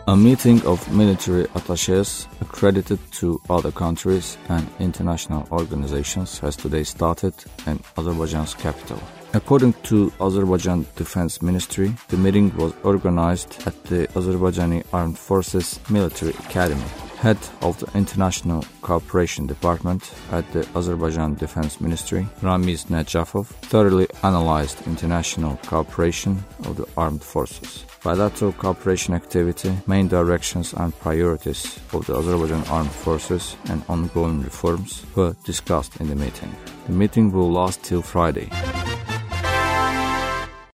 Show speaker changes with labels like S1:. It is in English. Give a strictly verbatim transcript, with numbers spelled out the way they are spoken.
S1: A meeting of military attachés accredited to other countries and international organizations has today started in Azerbaijan's capital. According to Azerbaijan Defense Ministry, the meeting was organized at the Azerbaijani Armed Forces Military Academy. Head of the International Cooperation Department at the Azerbaijan Defense Ministry, Ramiz Najafov, thoroughly analyzed international cooperation of the armed forces. Bilateral cooperation activity, main directions and priorities of the Azerbaijan Armed Forces and ongoing reforms were discussed in the meeting. The meeting will last till Friday.